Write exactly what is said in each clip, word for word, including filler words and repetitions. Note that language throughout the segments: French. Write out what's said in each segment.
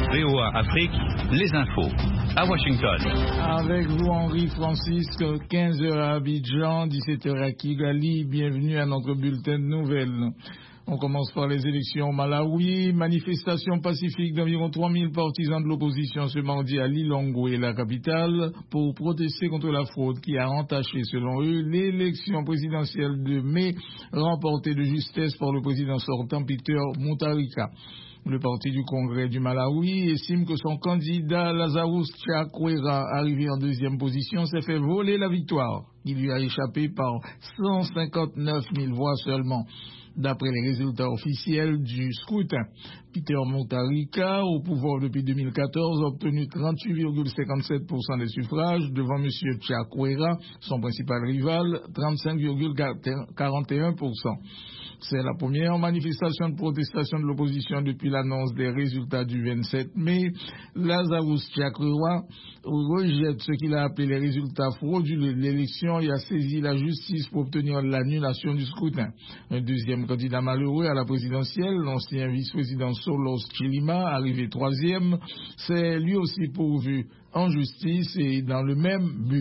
V O A Afrique, les infos. À Washington. Avec vous, Henri Francisque, quinze heures à Abidjan, dix-sept heures à Kigali. Bienvenue à notre bulletin de nouvelles. On commence par les élections au Malawi. Manifestation pacifique d'environ trois mille partisans de l'opposition ce mardi à Lilongwe, la capitale, pour protester contre la fraude qui a entaché, selon eux, l'élection présidentielle de mai, remportée de justesse par le président sortant Peter Mutharika. Le parti du Congrès du Malawi estime que son candidat Lazarus Chakwera, arrivé en deuxième position, s'est fait voler la victoire. Il lui a échappé par cent cinquante-neuf mille voix seulement. D'après les résultats officiels du scrutin, Peter Mutharika, au pouvoir depuis deux mille quatorze, a obtenu trente-huit virgule cinquante-sept pour cent des suffrages devant M. Chakwera, son principal rival, trente-cinq virgule quarante et un pour cent. C'est la première manifestation de protestation de l'opposition depuis l'annonce des résultats du vingt-sept mai. Lazarus Chakwera rejette ce qu'il a appelé les résultats frauduleux de l'élection et a saisi la justice pour obtenir l'annulation du scrutin. Un deuxième candidat malheureux à la présidentielle, l'ancien vice-président Solos Chilima, arrivé troisième, s'est lui aussi pourvu en justice et dans le même but.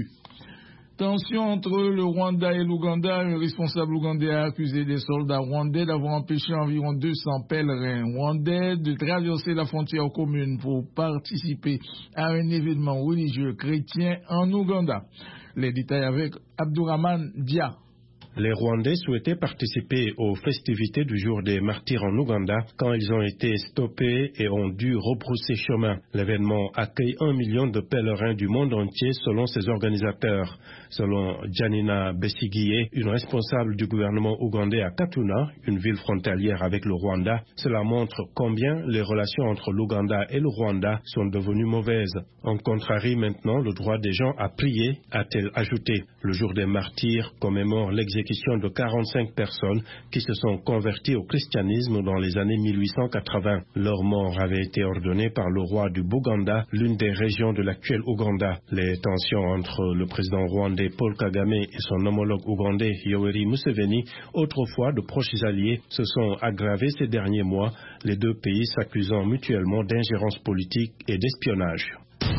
Tension entre le Rwanda et l'Ouganda. Un responsable ougandais a accusé des soldats rwandais d'avoir empêché environ deux cents pèlerins rwandais de traverser la frontière commune pour participer à un événement religieux chrétien en Ouganda. Les détails avec Abdourahman Dia. Les Rwandais souhaitaient participer aux festivités du jour des martyrs en Ouganda quand ils ont été stoppés et ont dû rebrousser chemin. L'événement accueille un million de pèlerins du monde entier selon ses organisateurs. Selon Janina Besigye, une responsable du gouvernement ougandais à Katuna, une ville frontalière avec le Rwanda, cela montre combien les relations entre l'Ouganda et le Rwanda sont devenues mauvaises. On contrarie maintenant le droit des gens à prier, a-t-elle ajouté. Le jour des martyrs commémore l'exécution de quarante-cinq personnes qui se sont converties au christianisme dans les années mille huit cent quatre-vingts. Leur mort avait été ordonnée par le roi du Buganda, l'une des régions de l'actuel Ouganda. Les tensions entre le président rwandais Paul Kagame et son homologue ougandais Yoweri Museveni, autrefois de proches alliés, se sont aggravées ces derniers mois, les deux pays s'accusant mutuellement d'ingérence politique et d'espionnage.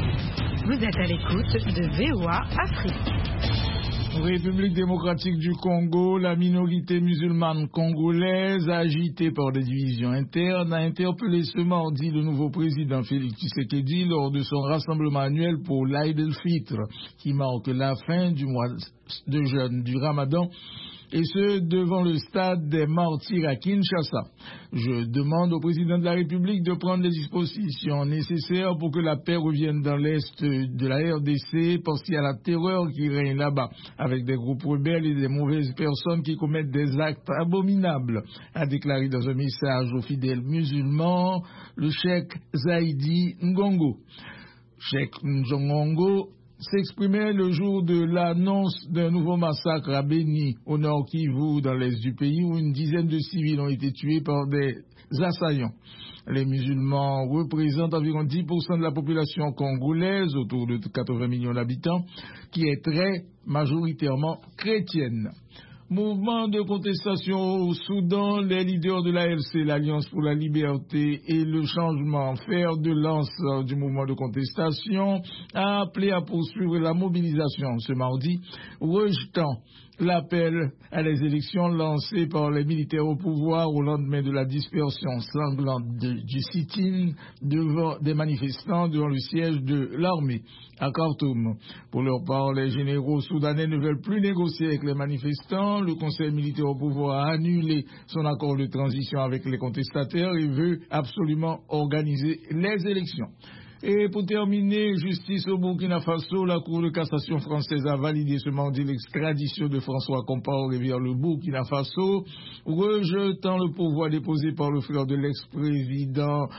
Vous êtes à l'écoute de V O A Afrique. République démocratique du Congo, la minorité musulmane congolaise, agitée par des divisions internes, a interpellé ce mardi le nouveau président Félix Tshisekedi lors de son rassemblement annuel pour l'Aïd el-Fitr, qui marque la fin du mois de jeûne du Ramadan, et ce, devant le stade des martyrs à Kinshasa. Je demande au président de la République de prendre les dispositions nécessaires pour que la paix revienne dans l'est de la R D C, parce qu'il y a la terreur qui règne là-bas, avec des groupes rebelles et des mauvaises personnes qui commettent des actes abominables, a déclaré dans un message aux fidèles musulmans le cheikh Zaidi Ngongo. Cheikh Ngongo s'exprimait le jour de l'annonce d'un nouveau massacre à Beni, au nord Kivu, dans l'est du pays, où une dizaine de civils ont été tués par des assaillants. Les musulmans représentent environ dix pour cent de la population congolaise, autour de quatre-vingts millions d'habitants, qui est très majoritairement chrétienne. Mouvement de contestation au Soudan, les leaders de l'A L C, l'Alliance pour la liberté et le changement, fer de lance du mouvement de contestation, a appelé à poursuivre la mobilisation ce mardi, rejetant l'appel à les élections lancé par les militaires au pouvoir au lendemain de la dispersion sanglante de, du sit-in devant des manifestants devant le siège de l'armée à Khartoum. Pour leur part, les généraux soudanais ne veulent plus négocier avec les manifestants. Le conseil militaire au pouvoir a annulé son accord de transition avec les contestataires et veut absolument organiser les élections. Et pour terminer, justice au Burkina Faso, la Cour de cassation française a validé ce mardi l'extradition de François Compaoré vers le Burkina Faso, rejetant le pourvoi déposé par le frère de l'ex-président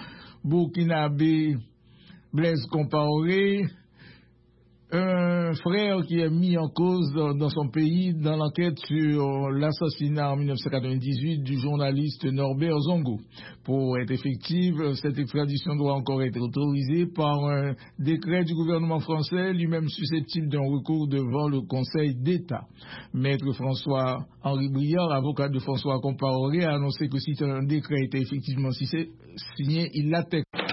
burkinabé Blaise Compaoré, un frère qui est mis en cause dans, dans son pays dans l'enquête sur l'assassinat en mille neuf cent quatre-vingt-dix-huit du journaliste Norbert Zongo. Pour être effective, cette extradition doit encore être autorisée par un décret du gouvernement français, lui-même susceptible d'un recours devant le Conseil d'État. Maître François-Henri Briard, avocat de François Compaoré, a annoncé que si un décret était effectivement signé, il l'atteste.